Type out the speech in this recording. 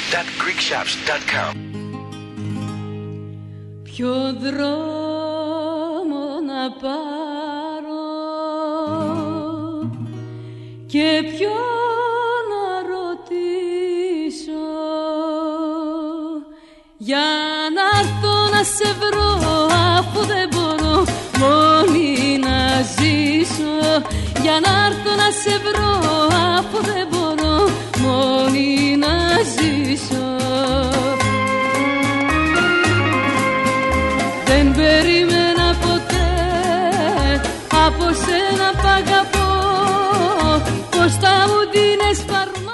www.greekshops.com. Ποιο δρόμο να πάρω και ποιο να ρωτήσω, για να έρθω να σε βρω, αφού δεν μπορώ μόνη να ζήσω. Για να έρθω να σε βρω, αφού δεν μπορώ μόνη να ζήσω. Δεν περίμενα ποτέ από σένα π' αγαπώ, πως θα μου δίνες φαρμακό.